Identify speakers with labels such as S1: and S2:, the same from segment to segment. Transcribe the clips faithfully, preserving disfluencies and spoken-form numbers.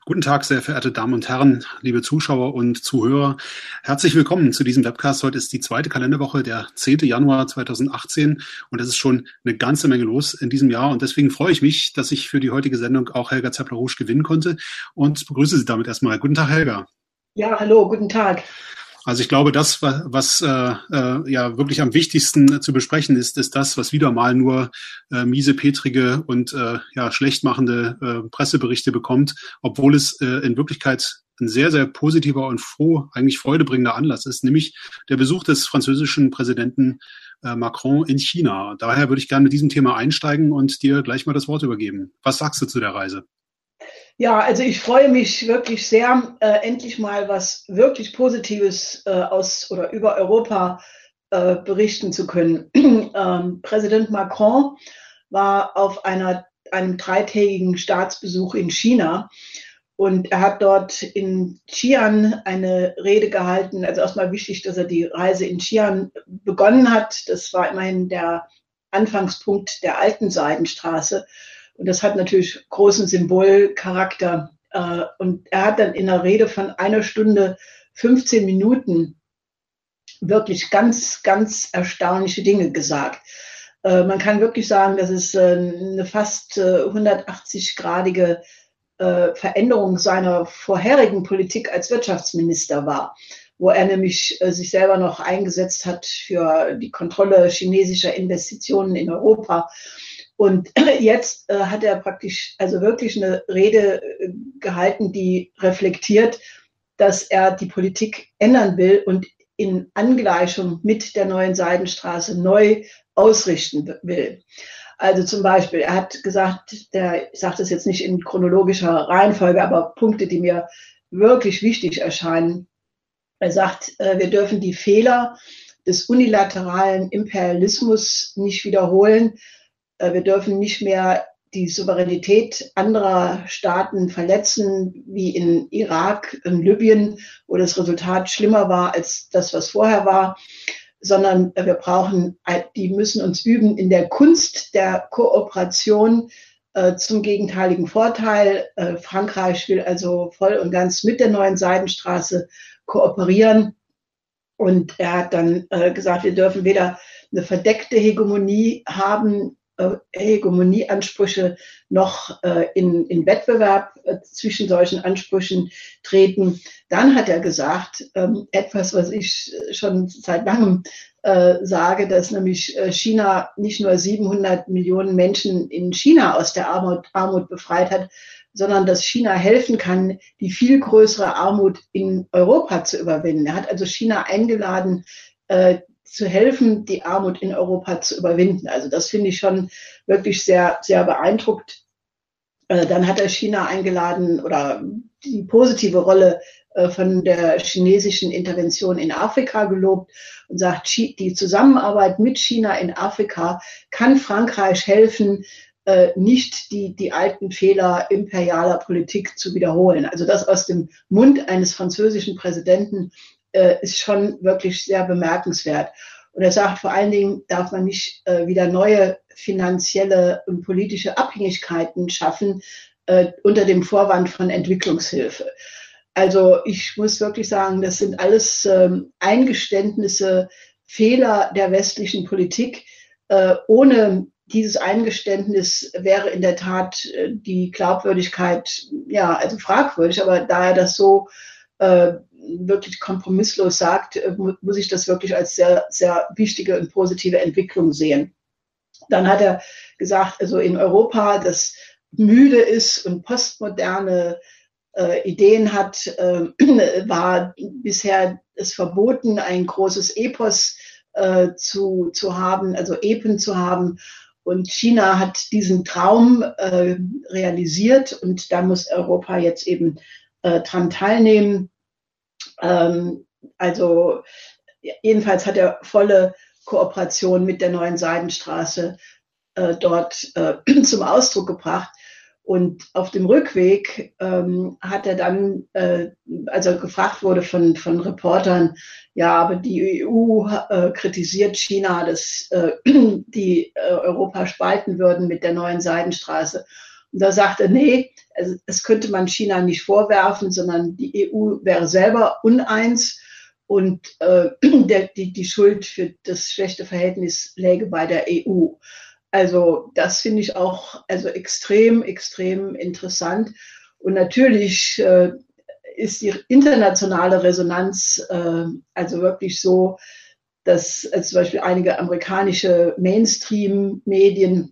S1: Guten Tag, sehr verehrte Damen und Herren, liebe Zuschauer und Zuhörer. Herzlich willkommen zu diesem Webcast. Heute ist die zweite Kalenderwoche, der zehnte Januar zweitausendachtzehn, und es ist schon eine ganze Menge los in diesem Jahr. Und deswegen freue ich mich, dass ich für die heutige Sendung auch Helga Zeppler-Rouge gewinnen konnte und begrüße Sie damit erstmal. Guten Tag, Helga.
S2: Ja, hallo, guten Tag.
S1: Also ich glaube, das, was, was äh, äh, ja wirklich am wichtigsten zu besprechen ist, ist das, was wieder mal nur äh, miesepetrige und äh, ja schlechtmachende äh, Presseberichte bekommt, obwohl es äh, in Wirklichkeit ein sehr, sehr positiver und froh, eigentlich freudebringender Anlass ist, nämlich der Besuch des französischen Präsidenten äh, Macron in China. Daher würde ich gerne mit diesem Thema einsteigen und dir gleich mal das Wort übergeben. Was sagst du zu der Reise?
S2: Ja, also ich freue mich wirklich sehr, äh, endlich mal was wirklich Positives äh, aus oder über Europa äh, berichten zu können. ähm, Präsident Macron war auf einer, einem dreitägigen Staatsbesuch in China und er hat dort in Xi'an eine Rede gehalten. Also erstmal wichtig, dass er die Reise in Xi'an begonnen hat. Das war immerhin der Anfangspunkt der alten Seidenstraße. Und das hat natürlich großen Symbolcharakter. Und er hat dann in einer Rede von einer Stunde fünfzehn Minuten wirklich ganz, ganz erstaunliche Dinge gesagt. Man kann wirklich sagen, dass es eine fast hundertachtzig-gradige Veränderung seiner vorherigen Politik als Wirtschaftsminister war, wo er nämlich sich selber noch eingesetzt hat für die Kontrolle chinesischer Investitionen in Europa. Und jetzt äh, hat er praktisch also wirklich eine Rede äh, gehalten, die reflektiert, dass er die Politik ändern will und in Angleichung mit der neuen Seidenstraße neu ausrichten will. Also zum Beispiel, er hat gesagt, der, ich sage das jetzt nicht in chronologischer Reihenfolge, aber Punkte, die mir wirklich wichtig erscheinen. Er sagt, äh, wir dürfen die Fehler des unilateralen Imperialismus nicht wiederholen. Wir dürfen nicht mehr die Souveränität anderer Staaten verletzen, wie in Irak, in Libyen, wo das Resultat schlimmer war als das, was vorher war, sondern wir brauchen, die müssen uns üben in der Kunst der Kooperation äh, zum gegenteiligen Vorteil. Äh, Frankreich will also voll und ganz mit der neuen Seidenstraße kooperieren. Und er hat dann äh, gesagt, wir dürfen weder eine verdeckte Hegemonie haben, Hegemonieansprüche noch äh, in, in Wettbewerb äh, zwischen solchen Ansprüchen treten. Dann hat er gesagt, ähm, etwas, was ich schon seit langem äh, sage, dass nämlich China nicht nur siebenhundert Millionen Menschen in China aus der Armut, Armut befreit hat, sondern dass China helfen kann, die viel größere Armut in Europa zu überwinden. Er hat also China eingeladen, äh, zu helfen, die Armut in Europa zu überwinden. Also das finde ich schon wirklich sehr, sehr beeindruckend. Dann hat er China eingeladen oder die positive Rolle von der chinesischen Intervention in Afrika gelobt und sagt, die Zusammenarbeit mit China in Afrika kann Frankreich helfen, nicht die, die alten Fehler imperialer Politik zu wiederholen. Also das aus dem Mund eines französischen Präsidenten ist schon wirklich sehr bemerkenswert. Und er sagt, vor allen Dingen darf man nicht äh, wieder neue finanzielle und politische Abhängigkeiten schaffen äh, unter dem Vorwand von Entwicklungshilfe. Also ich muss wirklich sagen, das sind alles ähm, Eingeständnisse, Fehler der westlichen Politik. Äh, ohne dieses Eingeständnis wäre in der Tat äh, die Glaubwürdigkeit, ja, also fragwürdig, aber da er das so äh, wirklich kompromisslos sagt, muss ich das wirklich als sehr, sehr wichtige und positive Entwicklung sehen. Dann hat er gesagt, also in Europa, das müde ist und postmoderne äh, Ideen hat, äh, war bisher es verboten, ein großes Epos äh, zu, zu haben, also Epen zu haben. Und China hat diesen Traum äh, realisiert und da muss Europa jetzt eben äh, dran teilnehmen. Ähm, also jedenfalls hat er volle Kooperation mit der neuen Seidenstraße äh, dort äh, zum Ausdruck gebracht. Und auf dem Rückweg ähm, hat er dann, äh, als er gefragt wurde von, von Reportern, ja, aber die E U äh, kritisiert China, dass äh, die äh, Europa spalten würden mit der neuen Seidenstraße. Und Und da sagte er, nee, also das könnte man China nicht vorwerfen, sondern die E U wäre selber uneins und äh, der, die, die Schuld für das schlechte Verhältnis läge bei der E U. Also das finde ich auch also extrem, extrem interessant. Und natürlich äh, ist die internationale Resonanz äh, also wirklich so, dass also zum Beispiel einige amerikanische Mainstream-Medien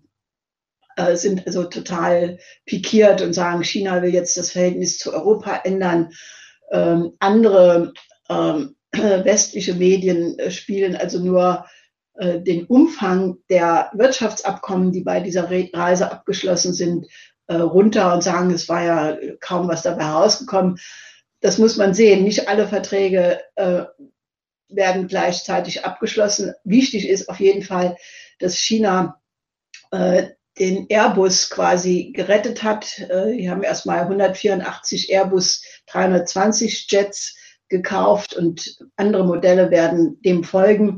S2: äh, sind also total pikiert und sagen, China will jetzt das Verhältnis zu Europa ändern. Ähm, andere ähm, westliche Medien äh, spielen also nur äh, den Umfang der Wirtschaftsabkommen, die bei dieser Re- Reise abgeschlossen sind, äh, runter und sagen, es war ja kaum was dabei herausgekommen. Das muss man sehen. Nicht alle Verträge äh, werden gleichzeitig abgeschlossen. Wichtig ist auf jeden Fall, dass China äh, den Airbus quasi gerettet hat. Äh, die haben erstmal hundertvierundachtzig Airbus dreihundertzwanzig Jets gekauft und andere Modelle werden dem folgen.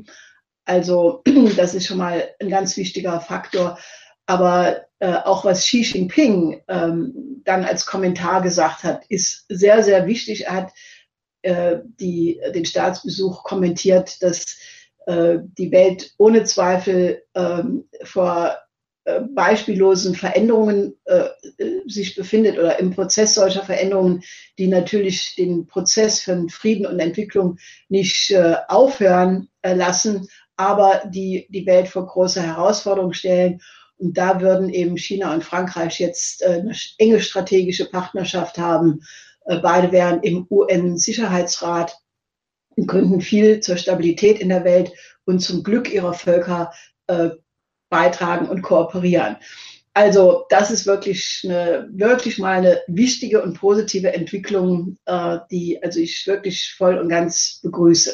S2: Also das ist schon mal ein ganz wichtiger Faktor. Aber äh, auch was Xi Jinping ähm, dann als Kommentar gesagt hat, ist sehr, sehr wichtig. Er hat äh, die, den Staatsbesuch kommentiert, dass äh, die Welt ohne Zweifel äh, vor äh, beispiellosen Veränderungen äh, sich befindet oder im Prozess solcher Veränderungen, die natürlich den Prozess von Frieden und Entwicklung nicht äh, aufhören äh, lassen, aber die die Welt vor große Herausforderungen stellen. Und da würden eben China und Frankreich jetzt äh, eine enge strategische Partnerschaft haben. Äh, beide wären im U N-Sicherheitsrat und könnten viel zur Stabilität in der Welt und zum Glück ihrer Völker äh, beitragen und kooperieren. Also das ist wirklich eine, wirklich mal eine wichtige und positive Entwicklung, äh, die also ich wirklich voll und ganz begrüße.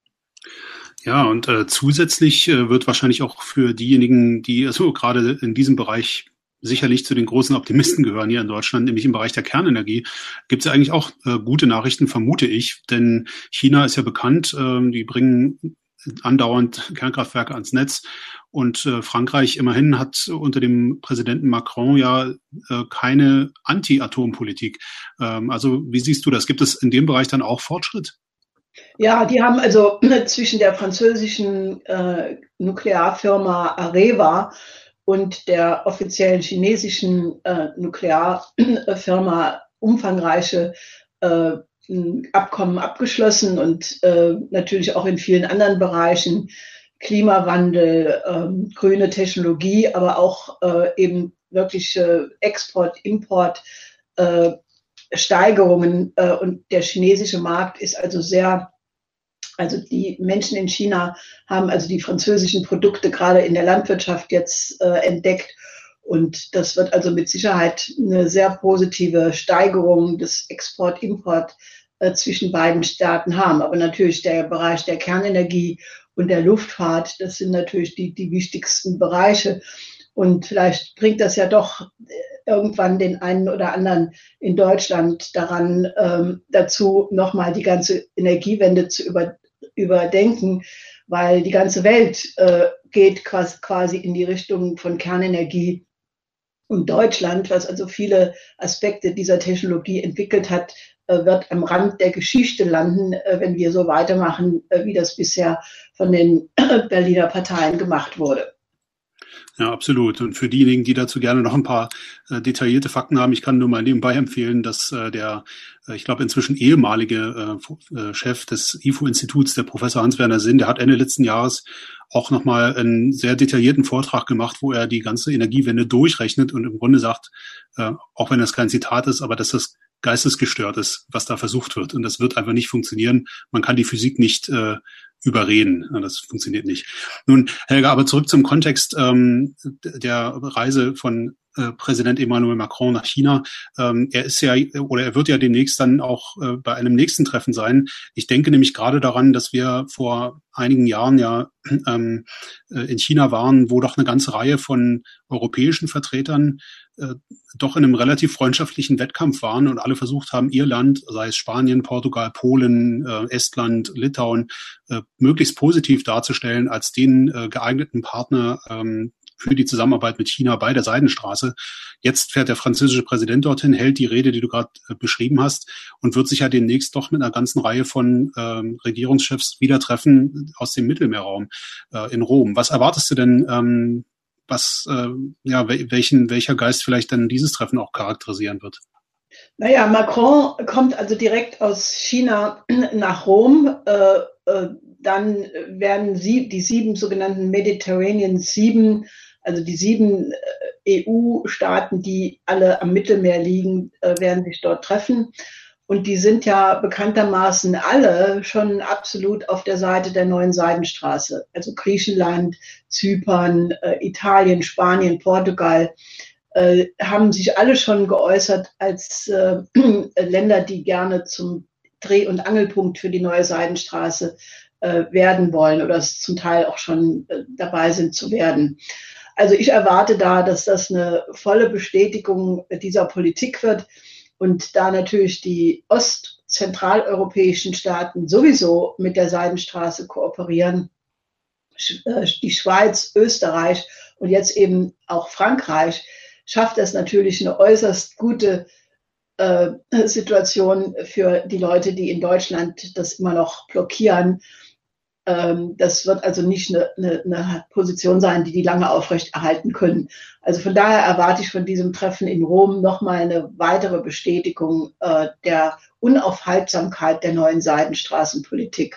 S1: Ja, und äh, zusätzlich äh, wird wahrscheinlich auch für diejenigen, die also gerade in diesem Bereich sicherlich zu den großen Optimisten gehören hier in Deutschland, nämlich im Bereich der Kernenergie, gibt es ja eigentlich auch äh, gute Nachrichten, vermute ich. Denn China ist ja bekannt, äh, die bringen andauernd Kernkraftwerke ans Netz. Und äh, Frankreich immerhin hat unter dem Präsidenten Macron ja äh, keine Anti-Atom-Politik. Ähm, also wie siehst du das? Gibt es in dem Bereich dann auch Fortschritt?
S2: Ja, die haben also zwischen der französischen äh, Nuklearfirma Areva und der offiziellen chinesischen äh, Nuklearfirma umfangreiche äh, Abkommen abgeschlossen und äh, natürlich auch in vielen anderen Bereichen, Klimawandel, äh, grüne Technologie, aber auch äh, eben wirklich äh, Export, Import, äh, Steigerungen äh, und der chinesische Markt ist also sehr, also die Menschen in China haben also die französischen Produkte gerade in der Landwirtschaft jetzt äh, entdeckt und das wird also mit Sicherheit eine sehr positive Steigerung des Export-Import äh, zwischen beiden Staaten haben. Aber natürlich der Bereich der Kernenergie und der Luftfahrt, das sind natürlich die, die wichtigsten Bereiche. Und vielleicht bringt das ja doch irgendwann den einen oder anderen in Deutschland daran ähm, dazu, nochmal die ganze Energiewende zu über, überdenken, weil die ganze Welt äh, geht quasi, quasi in die Richtung von Kernenergie. Und Deutschland, was also viele Aspekte dieser Technologie entwickelt hat, äh, wird am Rand der Geschichte landen, äh, wenn wir so weitermachen, äh, wie das bisher von den Berliner Parteien gemacht wurde.
S1: Ja, absolut. Und für diejenigen, die dazu gerne noch ein paar äh, detaillierte Fakten haben, ich kann nur mal nebenbei empfehlen, dass äh, der, äh, ich glaube inzwischen ehemalige äh, Chef des I F O-Instituts, der Professor Hans-Werner Sinn, der hat Ende letzten Jahres auch nochmal einen sehr detaillierten Vortrag gemacht, wo er die ganze Energiewende durchrechnet und im Grunde sagt, äh, auch wenn das kein Zitat ist, aber dass das geistesgestört ist, was da versucht wird. Und das wird einfach nicht funktionieren. Man kann die Physik nicht äh, überreden. Das funktioniert nicht. Nun, Helga, aber zurück zum Kontext ähm, der Reise von äh, Präsident Emmanuel Macron nach China. Ähm, er ist ja, oder er wird ja demnächst dann auch äh, bei einem nächsten Treffen sein. Ich denke nämlich gerade daran, dass wir vor einigen Jahren ja ähm, in China waren, wo doch eine ganze Reihe von europäischen Vertretern äh, doch in einem relativ freundschaftlichen Wettkampf waren und alle versucht haben, ihr Land, sei es Spanien, Portugal, Polen, äh, Estland, Litauen, äh, möglichst positiv darzustellen als den äh, geeigneten Partner ähm, für die Zusammenarbeit mit China bei der Seidenstraße. Jetzt fährt der französische Präsident dorthin, hält die Rede, die du gerade äh, beschrieben hast, und wird sich ja demnächst doch mit einer ganzen Reihe von ähm, Regierungschefs wieder treffen aus dem Mittelmeerraum äh, in Rom. Was erwartest du denn, ähm, was, äh, ja, welchen, welcher Geist vielleicht dann dieses Treffen auch charakterisieren wird?
S2: Naja, Macron kommt also direkt aus China nach Rom. Äh, äh, dann werden sie, die sieben sogenannten Mediterranean Sieben, also die sieben äh, E U-Staaten, die alle am Mittelmeer liegen, äh, werden sich dort treffen. Und die sind ja bekanntermaßen alle schon absolut auf der Seite der neuen Seidenstraße. Also Griechenland, Zypern, äh, Italien, Spanien, Portugal äh, haben sich alle schon geäußert als äh, Länder, die gerne zum Dreh- und Angelpunkt für die neue Seidenstraße äh, werden wollen oder es zum Teil auch schon äh, dabei sind zu werden. Also ich erwarte da, dass das eine volle Bestätigung dieser Politik wird. Und da natürlich die ostzentraleuropäischen Staaten sowieso mit der Seidenstraße kooperieren, die Schweiz, Österreich und jetzt eben auch Frankreich, schafft das natürlich eine äußerst gute äh, Situation für die Leute, die in Deutschland das immer noch blockieren. Ähm, das wird also nicht eine, eine, eine Position sein, die die lange aufrechterhalten können. Also von daher erwarte ich von diesem Treffen in Rom nochmal eine weitere Bestätigung äh, der Unaufhaltsamkeit der neuen Seidenstraßenpolitik.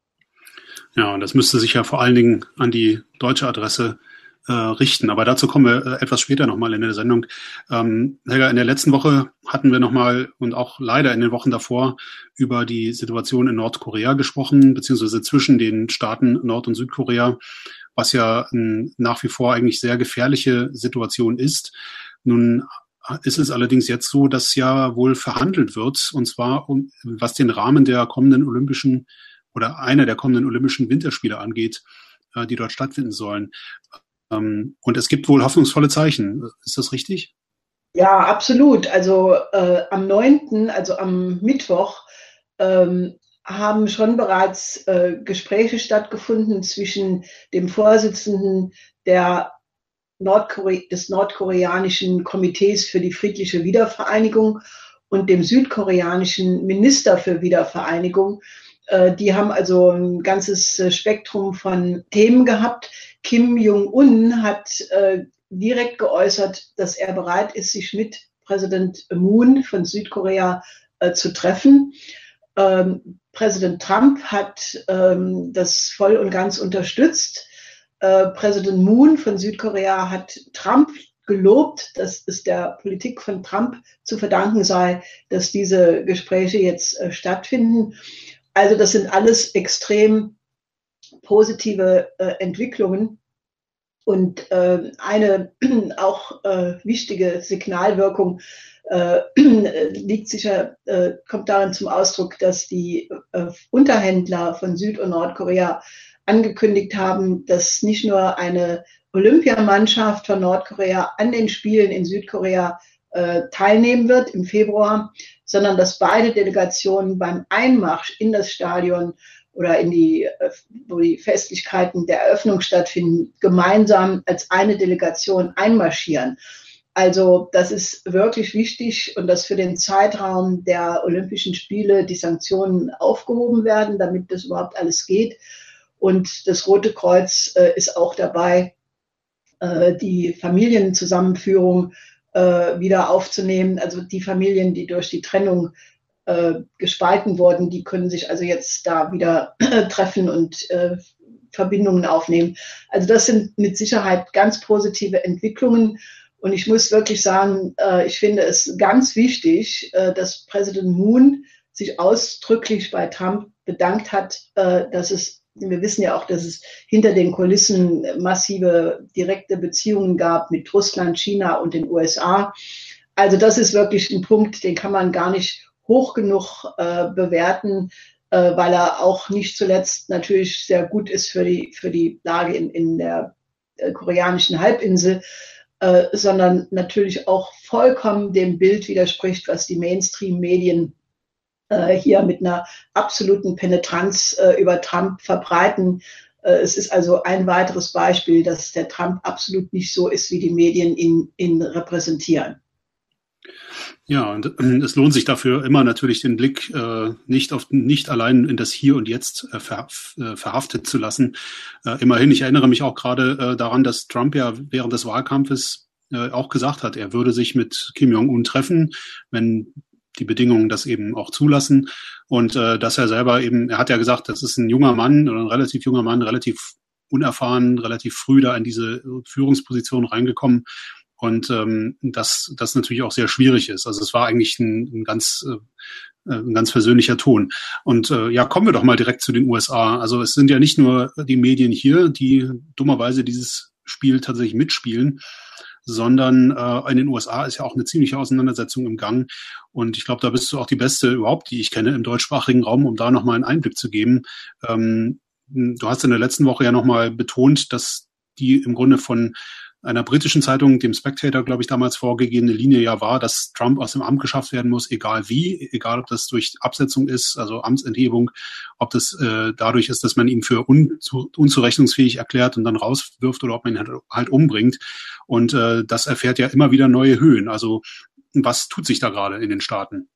S1: Ja, und das müsste sich ja vor allen Dingen an die deutsche Adresse äh, richten. Aber dazu kommen wir äh, etwas später nochmal in der Sendung. Ähm, Helga, in der letzten Woche hatten wir nochmal und auch leider in den Wochen davor über die Situation in Nordkorea gesprochen, beziehungsweise zwischen den Staaten Nord- und Südkorea, was ja ähm, nach wie vor eigentlich sehr gefährliche Situation ist. Nun ist es allerdings jetzt so, dass ja wohl verhandelt wird, und zwar um, was den Rahmen der kommenden Olympischen oder einer der kommenden Olympischen Winterspiele angeht, äh, die dort stattfinden sollen. Ähm, und es gibt wohl hoffnungsvolle Zeichen. Ist das richtig?
S2: Ja, absolut. Also äh, am neunten, also am Mittwoch, ähm, haben schon bereits äh, Gespräche stattgefunden zwischen dem Vorsitzenden der Nordkore- des nordkoreanischen Komitees für die friedliche Wiedervereinigung und dem südkoreanischen Minister für Wiedervereinigung. Äh, die haben also ein ganzes Spektrum von Themen gehabt. Kim Jong-un hat äh, direkt geäußert, dass er bereit ist, sich mit Präsident Moon von Südkorea äh, zu treffen. Ähm, Präsident Trump hat ähm, das voll und ganz unterstützt. Äh, Präsident Moon von Südkorea hat Trump gelobt, dass es der Politik von Trump zu verdanken sei, dass diese Gespräche jetzt äh, stattfinden. Also das sind alles extrem positive äh, Entwicklungen. Und äh, eine auch äh, wichtige Signalwirkung äh, liegt sicher, äh, kommt darin zum Ausdruck, dass die äh, Unterhändler von Süd- und Nordkorea angekündigt haben, dass nicht nur eine Olympiamannschaft von Nordkorea an den Spielen in Südkorea äh, teilnehmen wird im Februar, sondern dass beide Delegationen beim Einmarsch in das Stadion oder in die, wo die Festlichkeiten der Eröffnung stattfinden, gemeinsam als eine Delegation einmarschieren. Also das ist wirklich wichtig und dass für den Zeitraum der Olympischen Spiele die Sanktionen aufgehoben werden, damit das überhaupt alles geht. Und das Rote Kreuz äh, ist auch dabei, äh, die Familienzusammenführung äh, wieder aufzunehmen. Also die Familien, die durch die Trennung äh, gespalten wurden, die können sich also jetzt da wieder äh, treffen und äh, Verbindungen aufnehmen. Also das sind mit Sicherheit ganz positive Entwicklungen. Und ich muss wirklich sagen, äh, ich finde es ganz wichtig, äh, dass Präsident Moon sich ausdrücklich bei Trump bedankt hat, äh, dass es, wir wissen ja auch, dass es hinter den Kulissen massive direkte Beziehungen gab mit Russland, China und den U S A. Also das ist wirklich ein Punkt, den kann man gar nicht hoch genug äh, bewerten, äh, weil er auch nicht zuletzt natürlich sehr gut ist für die, für die Lage in, in der äh, koreanischen Halbinsel, äh, sondern natürlich auch vollkommen dem Bild widerspricht, was die Mainstream-Medien äh, hier mit einer absoluten Penetranz äh, über Trump verbreiten, Es ist also ein weiteres Beispiel, dass der Trump absolut nicht so ist, wie die Medien ihn, ihn repräsentieren.
S1: Ja, und es lohnt sich dafür immer natürlich den Blick äh, nicht auf nicht allein in das Hier und Jetzt äh, ver, äh, verhaftet zu lassen. Äh, immerhin, ich erinnere mich auch gerade äh, daran, dass Trump ja während des Wahlkampfes äh, auch gesagt hat, er würde sich mit Kim Jong-un treffen, wenn die Bedingungen das eben auch zulassen. Und äh, dass er selber eben, er hat ja gesagt, das ist ein junger Mann oder ein relativ junger Mann, relativ unerfahren, relativ früh da in diese Führungsposition reingekommen. Und ähm, das, das natürlich auch sehr schwierig ist. Also es war eigentlich ein, ein ganz äh, ein ganz versöhnlicher Ton. Und äh, ja, kommen wir doch mal direkt zu den U S A. Also es sind ja nicht nur die Medien hier, die dummerweise dieses Spiel tatsächlich mitspielen, sondern äh, in den U S A ist ja auch eine ziemliche Auseinandersetzung im Gang. Und ich glaube, da bist du auch die Beste überhaupt, die ich kenne im deutschsprachigen Raum, um da nochmal einen Einblick zu geben. Ähm, du hast in der letzten Woche ja nochmal betont, dass die im Grunde von einer britischen Zeitung, dem Spectator, glaube ich, damals vorgegebene Linie ja war, dass Trump aus dem Amt geschafft werden muss, egal wie, egal ob das durch Absetzung ist, also Amtsenthebung, ob das äh, dadurch ist, dass man ihn für unzu, unzurechnungsfähig erklärt und dann rauswirft oder ob man ihn halt, halt umbringt. Und äh, das erfährt ja immer wieder neue Höhen. Also was tut sich da gerade in den Staaten?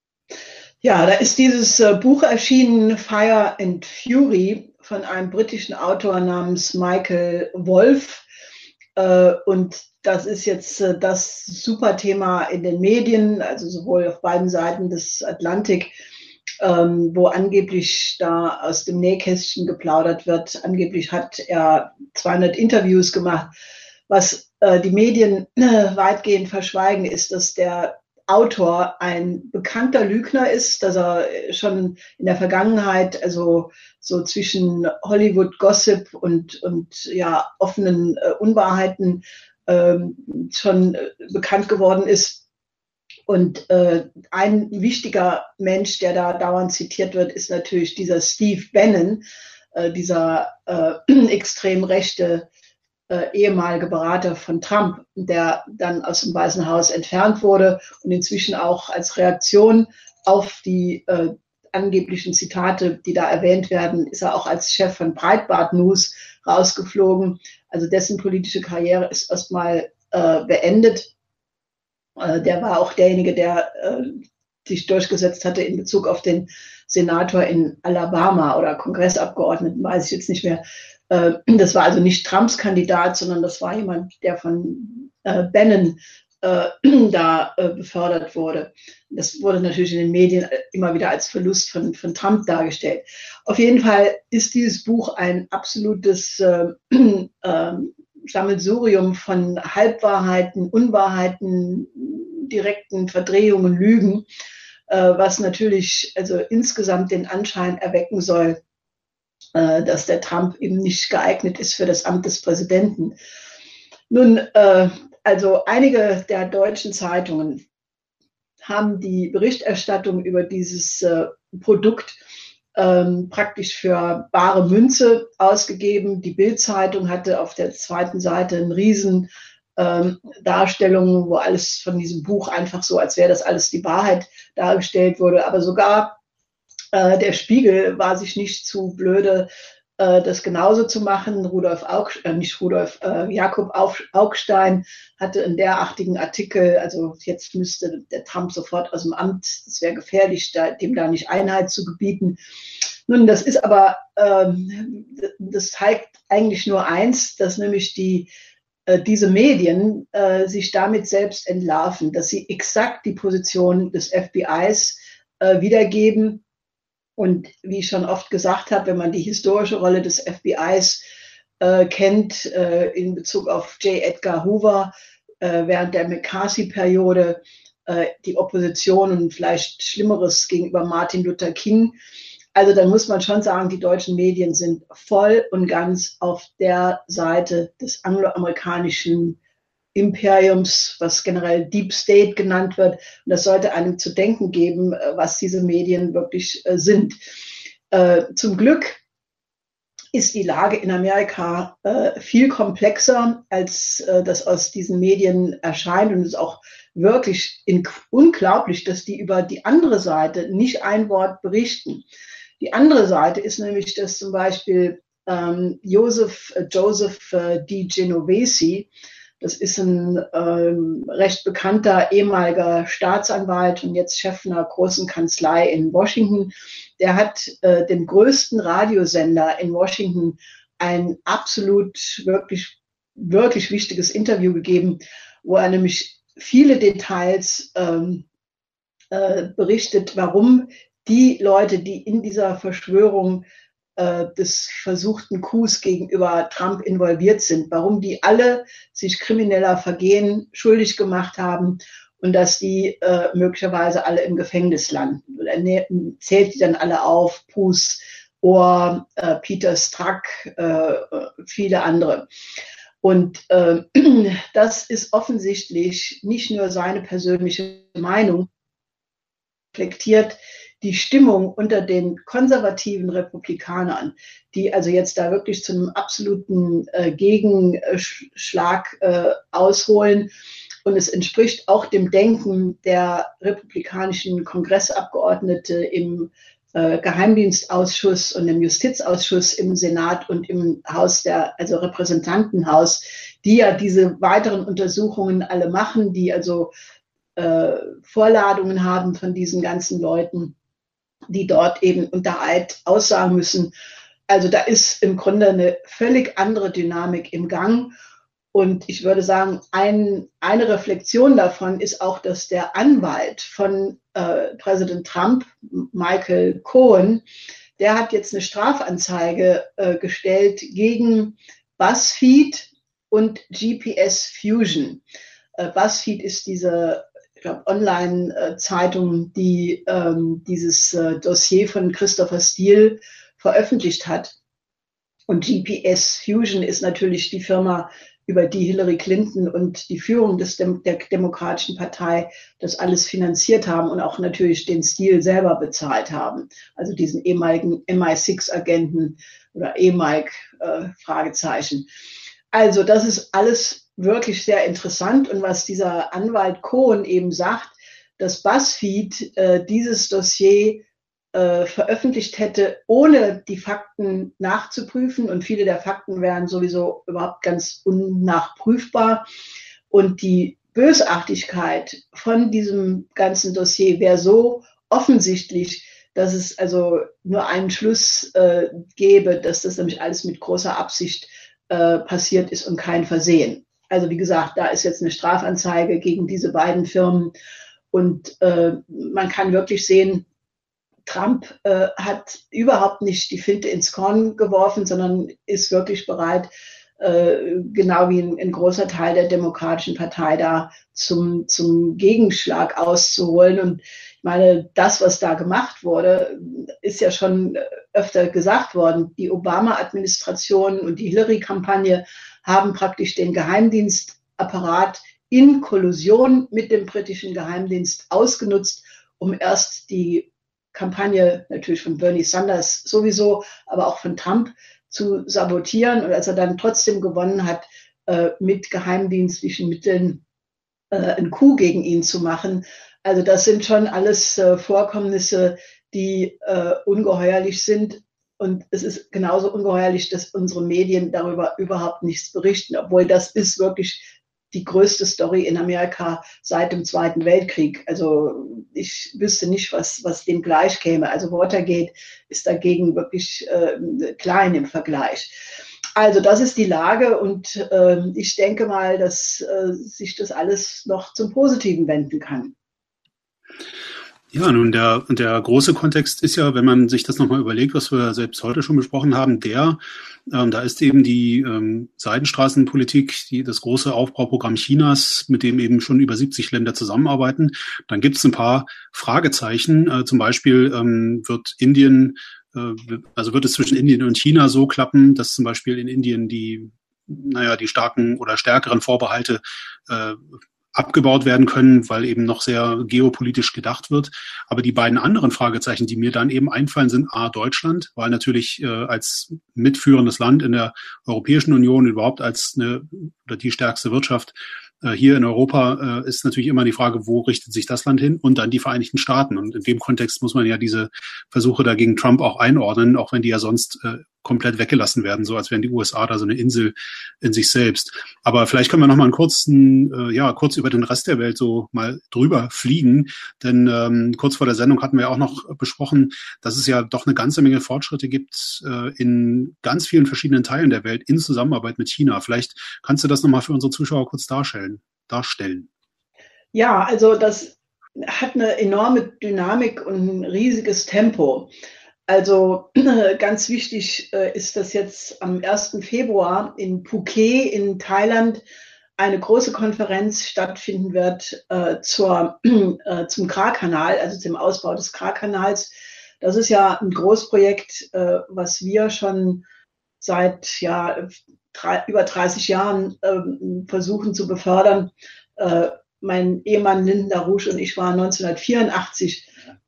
S2: Ja, da ist dieses äh, Buch erschienen, Fire and Fury, von einem britischen Autor namens Michael Wolff. Äh, und das ist jetzt äh, das Superthema in den Medien, also sowohl auf beiden Seiten des Atlantik, ähm, wo angeblich da aus dem Nähkästchen geplaudert wird. Angeblich hat er zweihundert Interviews gemacht. Was äh, die Medien äh, weitgehend verschweigen, ist, dass der Autor ein bekannter Lügner ist, dass er schon in der Vergangenheit, also so zwischen Hollywood-Gossip und, und ja, offenen äh, Unwahrheiten ähm, schon äh, bekannt geworden ist. Und äh, ein wichtiger Mensch, der da dauernd zitiert wird, ist natürlich dieser Steve Bannon, äh, dieser äh, extrem rechte Äh, ehemalige Berater von Trump, der dann aus dem Weißen Haus entfernt wurde und inzwischen auch als Reaktion auf die äh, angeblichen Zitate, die da erwähnt werden, ist er auch als Chef von Breitbart News rausgeflogen. Also dessen politische Karriere ist erstmal äh, beendet. Äh, der war auch derjenige, der äh, sich durchgesetzt hatte in Bezug auf den Senator in Alabama oder Kongressabgeordneten, weiß ich jetzt nicht mehr. Das war also nicht Trumps Kandidat, sondern das war jemand, der von äh, Bannon äh, da äh, befördert wurde. Das wurde natürlich in den Medien immer wieder als Verlust von, von Trump dargestellt. Auf jeden Fall ist dieses Buch ein absolutes äh, äh, Sammelsurium von Halbwahrheiten, Unwahrheiten, direkten Verdrehungen, Lügen, äh, was natürlich also insgesamt den Anschein erwecken soll, dass der Trump eben nicht geeignet ist für das Amt des Präsidenten. Nun, äh, also einige der deutschen Zeitungen haben die Berichterstattung über dieses äh, Produkt ähm, praktisch für bare Münze ausgegeben. Die Bild-Zeitung hatte auf der zweiten Seite eine riesen ähm, Darstellung, wo alles von diesem Buch einfach so, als wäre das alles die Wahrheit dargestellt wurde. Aber sogar Äh, der Spiegel war sich nicht zu blöde, äh, das genauso zu machen. Rudolf Aug, äh, nicht Rudolf, äh, Jakob Augstein hatte einen derartigen Artikel, also jetzt müsste der Trump sofort aus dem Amt, das wäre gefährlich, da, dem da nicht Einhalt zu gebieten. Nun, das ist aber, ähm, das zeigt eigentlich nur eins, dass nämlich die äh, diese Medien äh, sich damit selbst entlarven, dass sie exakt die Position des F B Is äh, wiedergeben. Und wie ich schon oft gesagt habe, wenn man die historische Rolle des F B Is äh, kennt äh, in Bezug auf J. Edgar Hoover äh, während der McCarthy-Periode, äh, die Opposition und vielleicht Schlimmeres gegenüber Martin Luther King, also dann muss man schon sagen, die deutschen Medien sind voll und ganz auf der Seite des angloamerikanischen Imperiums, was generell Deep State genannt wird. Und das sollte einem zu denken geben, was diese Medien wirklich äh, sind. Äh, zum Glück ist die Lage in Amerika äh, viel komplexer, als äh, das aus diesen Medien erscheint. Und es ist auch wirklich in, unglaublich, dass die über die andere Seite nicht ein Wort berichten. Die andere Seite ist nämlich, dass zum Beispiel ähm, Joseph, äh, Joseph äh, Di Genovesi. Das ist ein ähm, recht bekannter ehemaliger Staatsanwalt und jetzt Chef einer großen Kanzlei in Washington. Der hat äh, dem größten Radiosender in Washington ein absolut wirklich, wirklich wichtiges Interview gegeben, wo er nämlich viele Details ähm, äh, berichtet, warum die Leute, die in dieser Verschwörung äh, des versuchten Coups gegenüber Trump involviert sind, warum die alle sich krimineller Vergehen schuldig gemacht haben und dass die äh, möglicherweise alle im Gefängnis landen. Und er zählt die dann alle auf, Bruce Ohr, äh, Peter Strzok, äh, viele andere. Und äh, das ist offensichtlich nicht nur seine persönliche Meinung, reflektiert die Stimmung unter den konservativen Republikanern, die also jetzt da wirklich zu einem absoluten äh, Gegenschlag äh, ausholen. Und es entspricht auch dem Denken der republikanischen Kongressabgeordnete im äh, Geheimdienstausschuss und im Justizausschuss im Senat und im Haus der, also Repräsentantenhaus, die ja diese weiteren Untersuchungen alle machen, die also äh, Vorladungen haben von diesen ganzen Leuten, die dort eben unter Eid aussagen müssen. Also da ist im Grunde eine völlig andere Dynamik im Gang. Und ich würde sagen, ein, eine Reflexion davon ist auch, dass der Anwalt von äh, Präsident Trump, Michael Cohen, der hat jetzt eine Strafanzeige äh, gestellt gegen BuzzFeed und G P S Fusion. Äh, BuzzFeed ist diese ich glaube, Online-Zeitung, die ähm, dieses äh, Dossier von Christopher Steele veröffentlicht hat. Und G P S Fusion ist natürlich die Firma, über die Hillary Clinton und die Führung des Dem- der Demokratischen Partei das alles finanziert haben und auch natürlich den Steele selber bezahlt haben. Also diesen ehemaligen M I sechs Agenten oder E-Mike, äh, Fragezeichen. Also das ist alles wirklich sehr interessant. Und was dieser Anwalt Cohen eben sagt, dass BuzzFeed äh, dieses Dossier äh, veröffentlicht hätte, ohne die Fakten nachzuprüfen. Und viele der Fakten wären sowieso überhaupt ganz unnachprüfbar. Und die Bösartigkeit von diesem ganzen Dossier wäre so offensichtlich, dass es also nur einen Schluss äh, gäbe, dass das nämlich alles mit großer Absicht äh, passiert ist und kein Versehen. Also wie gesagt, da ist jetzt eine Strafanzeige gegen diese beiden Firmen und äh, man kann wirklich sehen, Trump äh, hat überhaupt nicht die Finte ins Korn geworfen, sondern ist wirklich bereit, äh, genau wie ein, ein großer Teil der Demokratischen Partei da zum, zum Gegenschlag auszuholen. Und ich meine, das, was da gemacht wurde, ist ja schon öfter gesagt worden. Die Obama-Administration und die Hillary-Kampagne haben praktisch den Geheimdienstapparat in Kollusion mit dem britischen Geheimdienst ausgenutzt, um erst die Kampagne natürlich von Bernie Sanders sowieso, aber auch von Trump zu sabotieren. Und als er dann trotzdem gewonnen hat, äh, mit geheimdienstlichen Mitteln äh, einen Coup gegen ihn zu machen. Also das sind schon alles äh, Vorkommnisse, die äh, ungeheuerlich sind. Und es ist genauso ungeheuerlich, dass unsere Medien darüber überhaupt nichts berichten, obwohl das ist wirklich die größte Story in Amerika seit dem Zweiten Weltkrieg. Also ich wüsste nicht, was, was dem gleich käme. Also Watergate ist dagegen wirklich äh, klein im Vergleich. Also das ist die Lage und äh, ich denke mal, dass äh, sich das alles noch zum Positiven wenden kann.
S1: Ja, nun der, der große Kontext ist ja, wenn man sich das nochmal überlegt, was wir selbst heute schon besprochen haben, der, ähm, da ist eben die ähm, Seidenstraßenpolitik, die, das große Aufbauprogramm Chinas, mit dem eben schon über siebzig Länder zusammenarbeiten. Dann gibt es ein paar Fragezeichen. Äh, zum Beispiel ähm, wird Indien, äh, also wird es zwischen Indien und China so klappen, dass zum Beispiel in Indien die, naja, die starken oder stärkeren Vorbehalte äh, abgebaut werden können, weil eben noch sehr geopolitisch gedacht wird. Aber die beiden anderen Fragezeichen, die mir dann eben einfallen, sind A, Deutschland, weil natürlich äh, als mitführendes Land in der Europäischen Union, überhaupt als eine oder die stärkste Wirtschaft äh, hier in Europa, äh, ist natürlich immer die Frage, wo richtet sich das Land hin? Und dann die Vereinigten Staaten. Und in dem Kontext muss man ja diese Versuche dagegen Trump auch einordnen, auch wenn die ja sonst äh, komplett weggelassen werden, so als wären die U S A da so eine Insel in sich selbst. Aber vielleicht können wir noch mal einen kurzen, äh, ja, kurz über den Rest der Welt so mal drüber fliegen, denn ähm, kurz vor der Sendung hatten wir auch noch besprochen, dass es ja doch eine ganze Menge Fortschritte gibt äh, in ganz vielen verschiedenen Teilen der Welt in Zusammenarbeit mit China. Vielleicht kannst du das noch mal für unsere Zuschauer kurz darstellen. darstellen.
S2: Ja, also das hat eine enorme Dynamik und ein riesiges Tempo. Also ganz wichtig äh, ist, dass jetzt am ersten Februar in Phuket in Thailand eine große Konferenz stattfinden wird äh, zur, äh, zum Kra-Kanal, also zum Ausbau des Kra-Kanals. Das ist ja ein Großprojekt, äh, was wir schon seit ja, drei, über dreißig Jahren äh, versuchen zu befördern. Äh, mein Ehemann Lyndon LaRouche und ich waren neunzehnhundertvierundachtzig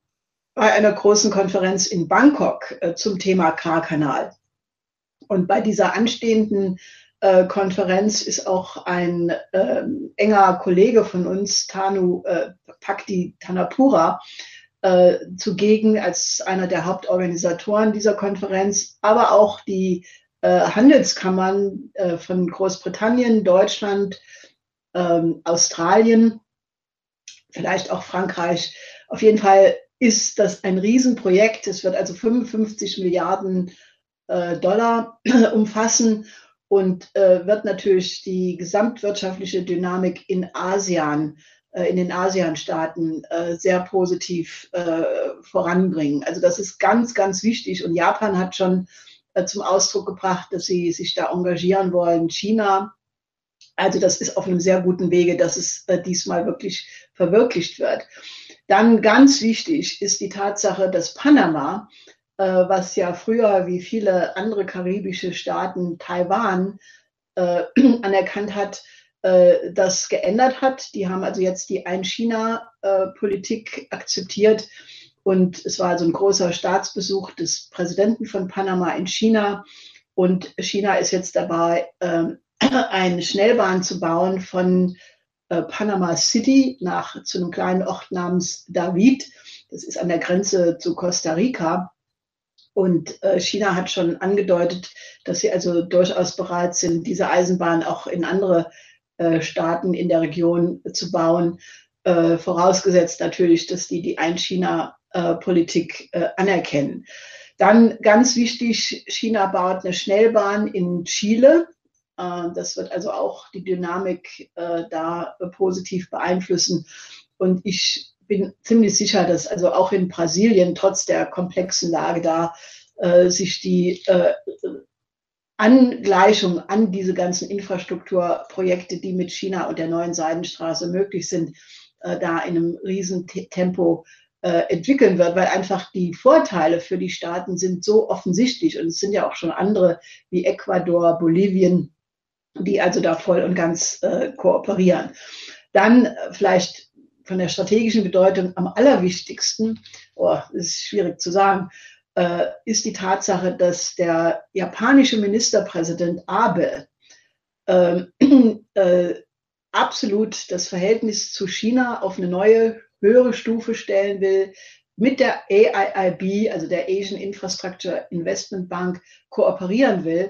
S2: bei einer großen Konferenz in Bangkok äh, zum Thema Kra-Kanal. Und bei dieser anstehenden äh, Konferenz ist auch ein äh, enger Kollege von uns, Tanu äh, Pakdi Tanapura, äh, zugegen als einer der Hauptorganisatoren dieser Konferenz, aber auch die äh, Handelskammern äh, von Großbritannien, Deutschland, äh, Australien, vielleicht auch Frankreich. Auf jeden Fall ist das ein Riesenprojekt. Es wird also fünfundfünfzig Milliarden äh, Dollar umfassen und äh, wird natürlich die gesamtwirtschaftliche Dynamik in ASEAN, äh, in den ASEAN-Staaten äh, sehr positiv äh, voranbringen. Also das ist ganz, ganz wichtig. Und Japan hat schon äh, zum Ausdruck gebracht, dass sie sich da engagieren wollen. China. Also das ist auf einem sehr guten Wege, dass es äh, diesmal wirklich verwirklicht wird. Dann ganz wichtig ist die Tatsache, dass Panama, äh, was ja früher wie viele andere karibische Staaten Taiwan äh, anerkannt hat, äh, das geändert hat. Die haben also jetzt die Ein-China-Politik akzeptiert. Und es war also ein großer Staatsbesuch des Präsidenten von Panama in China. Und China ist jetzt dabei, äh, eine Schnellbahn zu bauen von Panama City nach zu einem kleinen Ort namens David. Das ist an der Grenze zu Costa Rica. Und äh, China hat schon angedeutet, dass sie also durchaus bereit sind, diese Eisenbahn auch in andere äh, Staaten in der Region zu bauen. Äh, vorausgesetzt natürlich, dass die die Ein-China-Politik äh, anerkennen. Dann ganz wichtig, China baut eine Schnellbahn in Chile. Das wird also auch die Dynamik äh, da positiv beeinflussen. Und ich bin ziemlich sicher, dass also auch in Brasilien trotz der komplexen Lage da äh, sich die äh, Angleichung an diese ganzen Infrastrukturprojekte, die mit China und der neuen Seidenstraße möglich sind, äh, da in einem riesen Tempo äh, entwickeln wird, weil einfach die Vorteile für die Staaten sind so offensichtlich. Und es sind ja auch schon andere wie Ecuador, Bolivien, die also da voll und ganz äh, kooperieren. Dann äh, vielleicht von der strategischen Bedeutung am allerwichtigsten, oh, das ist schwierig zu sagen, äh, ist die Tatsache, dass der japanische Ministerpräsident Abe äh, äh, absolut das Verhältnis zu China auf eine neue, höhere Stufe stellen will, mit der A I I B, also der Asian Infrastructure Investment Bank, kooperieren will.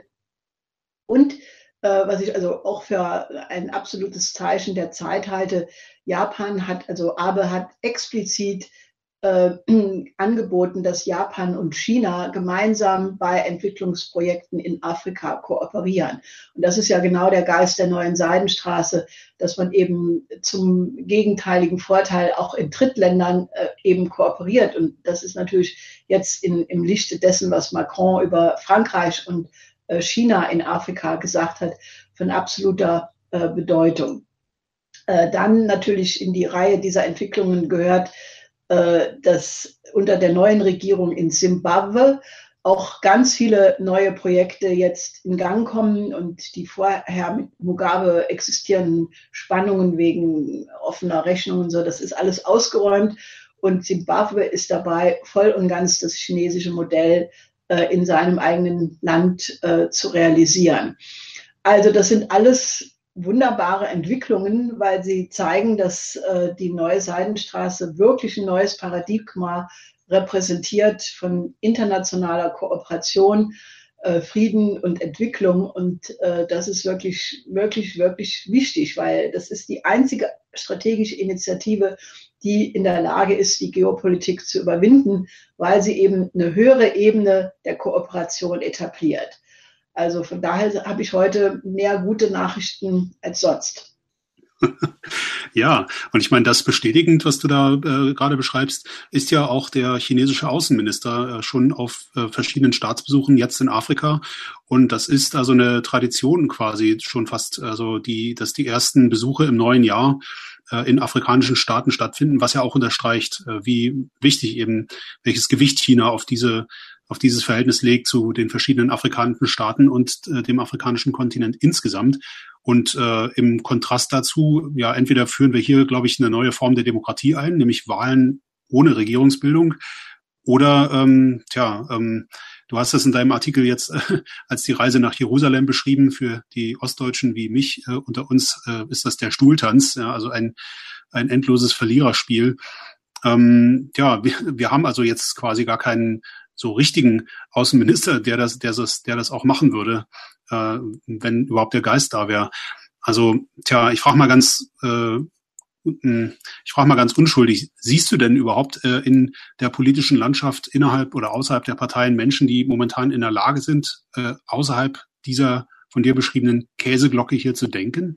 S2: Und was ich also auch für ein absolutes Zeichen der Zeit halte. Japan hat, also Abe hat explizit äh, angeboten, dass Japan und China gemeinsam bei Entwicklungsprojekten in Afrika kooperieren. Und das ist ja genau der Geist der neuen Seidenstraße, dass man eben zum gegenteiligen Vorteil auch in Drittländern äh, eben kooperiert. Und das ist natürlich jetzt in, im Lichte dessen, was Macron über Frankreich und China in Afrika gesagt hat, von absoluter äh, Bedeutung. Äh, dann natürlich in die Reihe dieser Entwicklungen gehört, äh, dass unter der neuen Regierung in Simbabwe auch ganz viele neue Projekte jetzt in Gang kommen und die vorher mit Mugabe existierenden Spannungen wegen offener Rechnungen und so, das ist alles ausgeräumt und Simbabwe ist dabei, voll und ganz das chinesische Modell in seinem eigenen Land äh, zu realisieren. Also das sind alles wunderbare Entwicklungen, weil sie zeigen, dass äh, die neue Seidenstraße wirklich ein neues Paradigma repräsentiert von internationaler Kooperation, äh, Frieden und Entwicklung. Und äh, das ist wirklich, wirklich, wirklich wichtig, weil das ist die einzige strategische Initiative, die in der Lage ist, die Geopolitik zu überwinden, weil sie eben eine höhere Ebene der Kooperation etabliert. Also von daher habe ich heute mehr gute Nachrichten als sonst.
S1: Ja, und ich meine, das bestätigend, was du da äh, gerade beschreibst, ist ja auch der chinesische Außenminister äh, schon auf äh, verschiedenen Staatsbesuchen jetzt in Afrika. Und das ist also eine Tradition quasi schon fast, also die, dass die ersten Besuche im neuen Jahr äh, in afrikanischen Staaten stattfinden, was ja auch unterstreicht, äh, wie wichtig eben, welches Gewicht China auf diese auf dieses Verhältnis legt zu den verschiedenen afrikanischen Staaten und äh, dem afrikanischen Kontinent insgesamt. Und äh, im Kontrast dazu, ja, entweder führen wir hier, glaube ich, eine neue Form der Demokratie ein, nämlich Wahlen ohne Regierungsbildung, oder, ähm, tja, ähm, du hast das in deinem Artikel jetzt äh, als die Reise nach Jerusalem beschrieben. Für die Ostdeutschen wie mich äh, unter uns äh, ist das der Stuhltanz, ja, also ein, ein endloses Verliererspiel. Ähm, ja, wir, wir haben also jetzt quasi gar keinen so richtigen Außenminister, der das, der das, der das auch machen würde, äh, wenn überhaupt der Geist da wäre. Also, tja, ich frage mal ganz, äh, ich frage mal ganz unschuldig: Siehst du denn überhaupt äh, in der politischen Landschaft innerhalb oder außerhalb der Parteien Menschen, die momentan in der Lage sind, äh, außerhalb dieser von dir beschriebenen Käseglocke hier zu denken?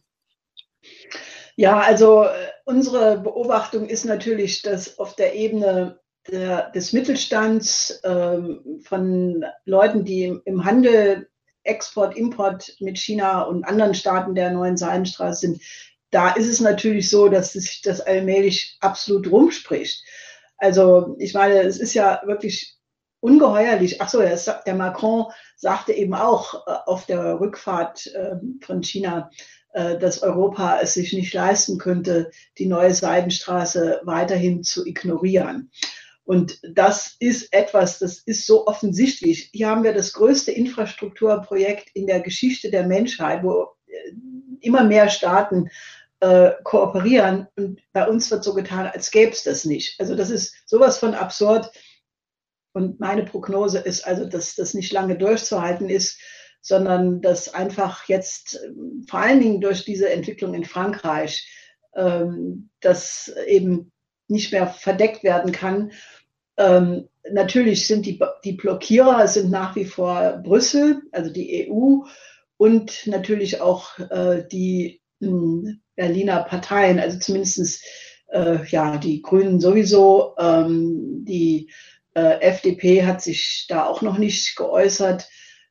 S2: Ja, also unsere Beobachtung ist natürlich, dass auf der Ebene der, des Mittelstands ähm, von Leuten, die im, im Handel, Export, Import mit China und anderen Staaten der neuen Seidenstraße sind, da ist es natürlich so, dass sich das allmählich absolut rumspricht. Also ich meine, es ist ja wirklich ungeheuerlich. Ach so, der Macron sagte eben auch äh, auf der Rückfahrt äh, von China, äh, dass Europa es sich nicht leisten könnte, die neue Seidenstraße weiterhin zu ignorieren. Und das ist etwas, das ist so offensichtlich. Hier haben wir das größte Infrastrukturprojekt in der Geschichte der Menschheit, wo immer mehr Staaten äh, kooperieren. Und bei uns wird so getan, als gäbe es das nicht. Also das ist sowas von absurd. Und meine Prognose ist also, dass das nicht lange durchzuhalten ist, sondern dass einfach jetzt vor allen Dingen durch diese Entwicklung in Frankreich ähm, das eben nicht mehr verdeckt werden kann. Ähm, natürlich sind die, die Blockierer sind nach wie vor Brüssel, also die E U, und natürlich auch äh, die mh, Berliner Parteien, also zumindest äh, ja, die Grünen sowieso. Ähm, die äh, F D P hat sich da auch noch nicht geäußert.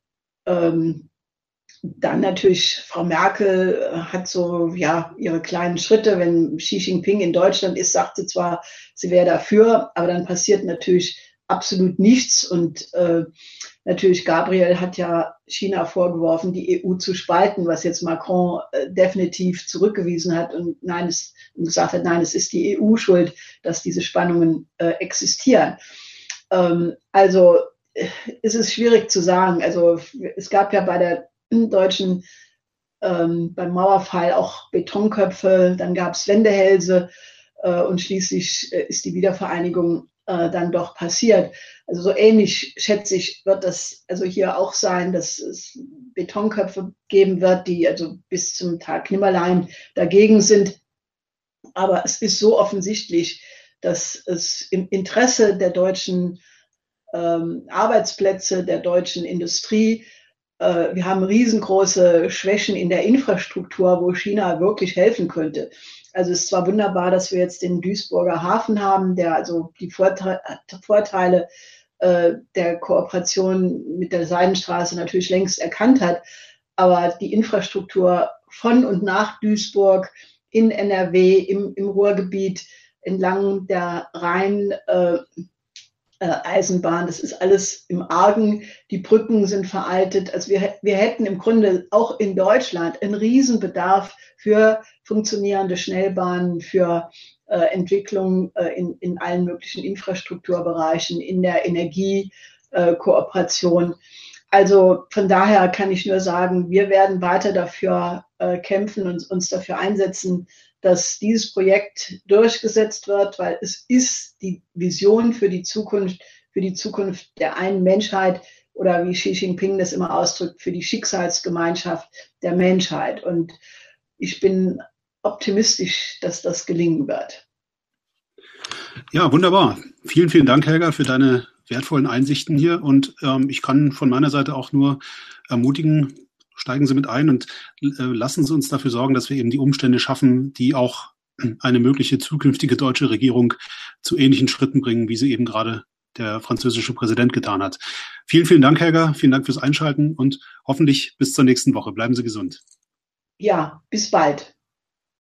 S2: Ähm, Dann natürlich Frau Merkel hat so ja ihre kleinen Schritte. Wenn Xi Jinping in Deutschland ist, sagt sie zwar, sie wäre dafür, aber dann passiert natürlich absolut nichts. Und äh, natürlich Gabriel hat ja China vorgeworfen, die E U zu spalten, was jetzt Macron äh, definitiv zurückgewiesen hat und nein, es und gesagt hat, nein, es ist die E U schuld, dass diese Spannungen äh, existieren. Ähm, also äh, ist es schwierig zu sagen. Also es gab ja bei der deutschen ähm, beim Mauerfall auch Betonköpfe, dann gab es Wendehälse äh, und schließlich äh, ist die Wiedervereinigung äh, dann doch passiert. Also so ähnlich, schätze ich, wird das also hier auch sein, dass es Betonköpfe geben wird, die also bis zum Tag Nimmerlein dagegen sind. Aber es ist so offensichtlich, dass es im Interesse der deutschen ähm, Arbeitsplätze, der deutschen Industrie, wir haben riesengroße Schwächen in der Infrastruktur, wo China wirklich helfen könnte. Also es ist zwar wunderbar, dass wir jetzt den Duisburger Hafen haben, der also die Vorteile, Vorteile äh, der Kooperation mit der Seidenstraße natürlich längst erkannt hat, aber die Infrastruktur von und nach Duisburg in N R W, im, im Ruhrgebiet, entlang der Rhein, äh, Äh, Eisenbahn, das ist alles im Argen, die Brücken sind veraltet. Also wir, wir hätten im Grunde auch in Deutschland einen Riesenbedarf für funktionierende Schnellbahnen, für äh, Entwicklung äh, in, in allen möglichen Infrastrukturbereichen, in der Energiekooperation. Äh, also von daher kann ich nur sagen, wir werden weiter dafür äh, kämpfen und uns dafür einsetzen, dass dieses Projekt durchgesetzt wird, weil es ist die Vision für die Zukunft, für die Zukunft der einen Menschheit oder wie Xi Jinping das immer ausdrückt, für die Schicksalsgemeinschaft der Menschheit. Und ich bin optimistisch, dass das gelingen wird.
S1: Ja, wunderbar. Vielen, vielen Dank, Helga, für deine wertvollen Einsichten hier. Und ähm, ich kann von meiner Seite auch nur ermutigen, steigen Sie mit ein und äh, lassen Sie uns dafür sorgen, dass wir eben die Umstände schaffen, die auch eine mögliche zukünftige deutsche Regierung zu ähnlichen Schritten bringen, wie sie eben gerade der französische Präsident getan hat. Vielen, vielen Dank, Helga. Vielen Dank fürs Einschalten und hoffentlich bis zur nächsten Woche. Bleiben Sie gesund.
S2: Ja, bis bald.